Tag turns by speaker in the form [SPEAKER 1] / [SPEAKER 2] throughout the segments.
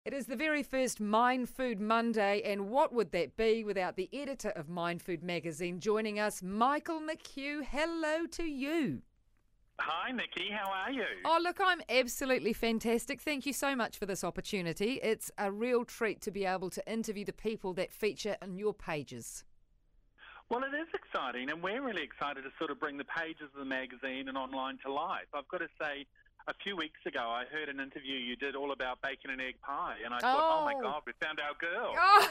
[SPEAKER 1] It is the very first Mind Food Monday, and what would that be without the editor of Mind Food magazine joining us, Michael McHugh. Hello to you.
[SPEAKER 2] Hi, Nikki. How are you?
[SPEAKER 1] Oh, look, I'm absolutely fantastic. Thank you so much for this opportunity. It's a real treat to be able to interview the people that feature on your pages.
[SPEAKER 2] Well, it is exciting, and we're really excited to sort of bring the pages of the magazine and online to life. I've got to say, a few weeks ago, I heard an interview you did all about bacon and egg pie, and I thought, oh my God, we found our girl.
[SPEAKER 1] Oh.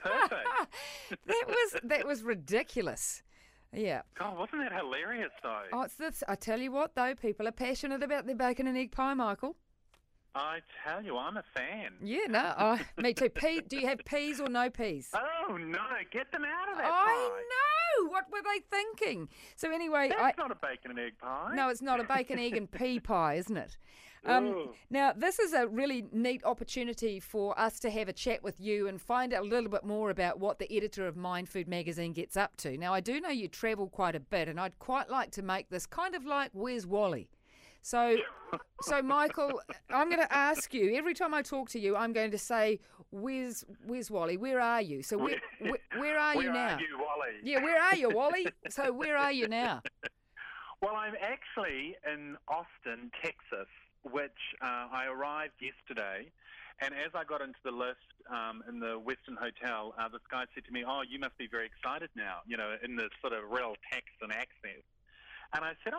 [SPEAKER 2] Perfect.
[SPEAKER 1] that was ridiculous. Yeah.
[SPEAKER 2] God, wasn't that hilarious, though?
[SPEAKER 1] Oh, it's this. I tell you what, though, people are passionate about their bacon and egg pie, Michael.
[SPEAKER 2] I tell you, I'm a fan.
[SPEAKER 1] Yeah, no, me too. Do you have peas or no peas?
[SPEAKER 2] Oh, no, get them out of that
[SPEAKER 1] I
[SPEAKER 2] pie.
[SPEAKER 1] know. What were they thinking? So anyway,
[SPEAKER 2] That's not a bacon and egg pie.
[SPEAKER 1] No, it's not a bacon, egg and pea pie, isn't it?
[SPEAKER 2] Ooh.
[SPEAKER 1] Now, this is a really neat opportunity for us to have a chat with you and find out a little bit more about what the editor of Mind Food magazine gets up to. Now, I do know you travel quite a bit, and I'd quite like to make this kind of like Where's Wally? So Michael, I'm going to ask you, every time I talk to you, I'm going to say, where's Wally? Where are you? So where are you now?
[SPEAKER 2] Where are you, Wally?
[SPEAKER 1] Yeah, where are you, Wally? So where are you now?
[SPEAKER 2] Well, I'm actually in Austin, Texas, which I arrived yesterday. And as I got into the lift in the Western Hotel, this guy said to me, oh, you must be very excited now, in this sort of real Texan accent. And I said,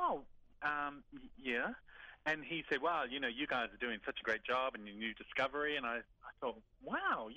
[SPEAKER 2] yeah. And he said, well, you guys are doing such a great job in your new discovery. And I thought, wow,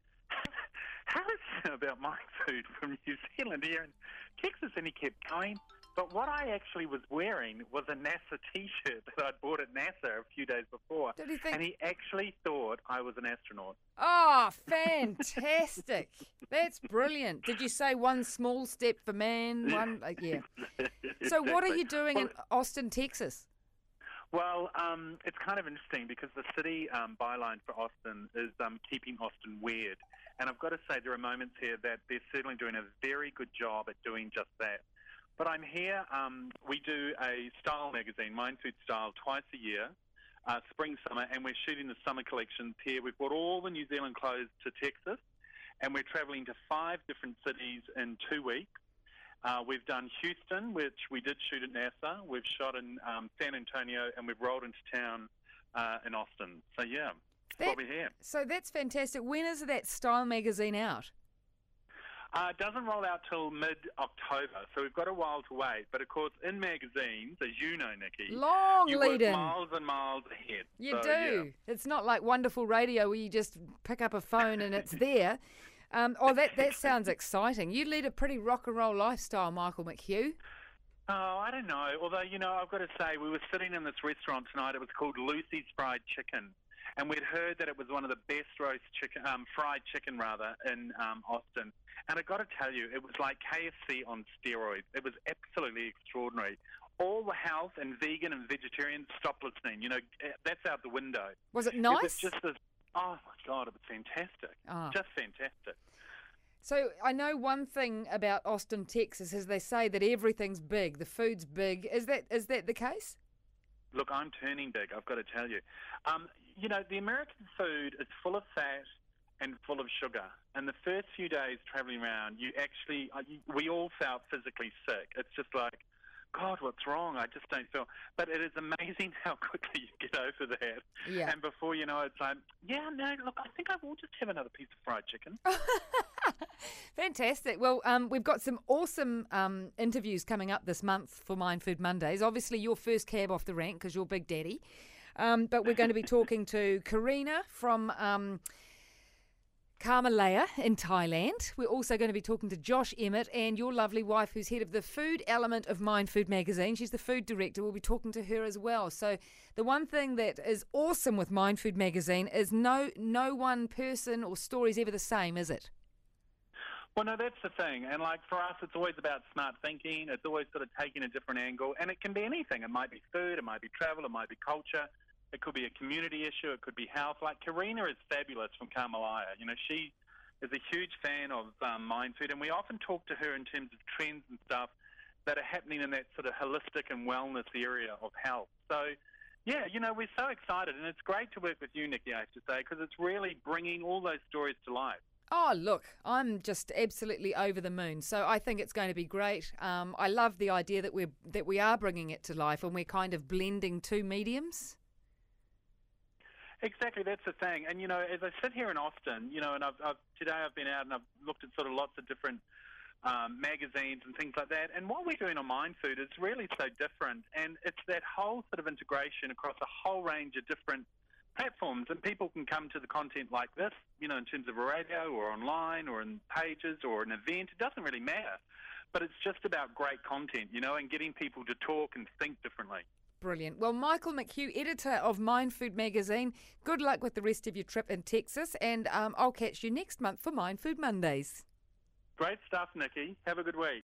[SPEAKER 2] how is it about my food from New Zealand here in Texas? And he kept going. But what I actually was wearing was a NASA T-shirt that I'd bought at NASA a few days before.
[SPEAKER 1] Did he think?
[SPEAKER 2] And he actually thought I was an astronaut.
[SPEAKER 1] Oh, fantastic. That's brilliant. Did you say one small step for man? One, yeah. So what are you doing in Austin, Texas?
[SPEAKER 2] Well, it's kind of interesting because the city byline for Austin is keeping Austin weird. And I've got to say there are moments here that they're certainly doing a very good job at doing just that. But I'm here, we do a style magazine, Mind Food Style, twice a year, spring, summer, and we're shooting the summer collections here. We've brought all the New Zealand clothes to Texas, and we're travelling to 5 different cities in 2 weeks. We've done Houston, which we did shoot at NASA. We've shot in San Antonio, and we've rolled into town in Austin. So, yeah, that's what we're here.
[SPEAKER 1] So that's fantastic. When is that style magazine out?
[SPEAKER 2] It doesn't roll out till mid-October, so we've got a while to wait. But, of course, in magazines, as you know, Nikki,
[SPEAKER 1] you
[SPEAKER 2] work
[SPEAKER 1] lead-in.
[SPEAKER 2] miles and miles ahead.
[SPEAKER 1] You do.
[SPEAKER 2] Yeah.
[SPEAKER 1] It's not like wonderful radio where you just pick up a phone and it's there. That sounds exciting. You lead a pretty rock and roll lifestyle, Michael McHugh.
[SPEAKER 2] Oh, I don't know. Although, I've got to say, we were sitting in this restaurant tonight. It was called Lucy's Fried Chicken. And we'd heard that it was one of the best fried chicken in Austin. And I got to tell you, it was like KFC on steroids. It was absolutely extraordinary. All the health and vegan and vegetarian, stop listening. That's out the window.
[SPEAKER 1] Was it nice?
[SPEAKER 2] It was just this, oh my God, it was fantastic.
[SPEAKER 1] Oh.
[SPEAKER 2] Just fantastic.
[SPEAKER 1] So I know one thing about Austin, Texas, is they say that everything's big. The food's big. Is that the case?
[SPEAKER 2] Look, I'm turning big, I've got to tell you. The American food is full of fat and full of sugar. And the first few days traveling around, we all felt physically sick. It's just like, God, what's wrong? I just don't feel. But it is amazing how quickly you get over that.
[SPEAKER 1] Yeah.
[SPEAKER 2] And before you know it, it's like, yeah, no, look, I think I will just have another piece of fried chicken.
[SPEAKER 1] Fantastic. Well, we've got some awesome interviews coming up this month for Mind Food Mondays. Obviously, your first cab off the rank because you're Big Daddy. But we're going to be talking to Karina from Kamalaya in Thailand. We're also going to be talking to Josh Emmett and your lovely wife, who's head of the food element of Mind Food magazine. She's the food director. We'll be talking to her as well. So the one thing that is awesome with Mind Food magazine is no one person or story is ever the same, is it?
[SPEAKER 2] Well, no, that's the thing. And, for us, it's always about smart thinking. It's always sort of taking a different angle. And it can be anything. It might be food. It might be travel. It might be culture. It could be a community issue. It could be health. Karina is fabulous from Kamalaya. She is a huge fan of Mind Food. And we often talk to her in terms of trends and stuff that are happening in that sort of holistic and wellness area of health. So, Yeah, we're so excited, and it's great to work with you, Nikki, I have to say, because it's really bringing all those stories to life.
[SPEAKER 1] Oh, look, I'm just absolutely over the moon. So I think it's going to be great. I love the idea that we are bringing it to life and we're kind of blending two mediums.
[SPEAKER 2] Exactly, that's the thing. And, as I sit here in Austin, and today I've been out and I've looked at sort of lots of different magazines and things like that. And what we're doing on Mind Food is really so different. And it's that whole sort of integration across a whole range of different platforms. And people can come to the content like this, in terms of a radio or online or in pages or an event. It doesn't really matter. But it's just about great content, and getting people to talk and think differently.
[SPEAKER 1] Brilliant. Well, Michael McHugh, editor of Mind Food magazine, good luck with the rest of your trip in Texas, and I'll catch you next month for Mind Food Mondays.
[SPEAKER 2] Great stuff, Nikki. Have a good week.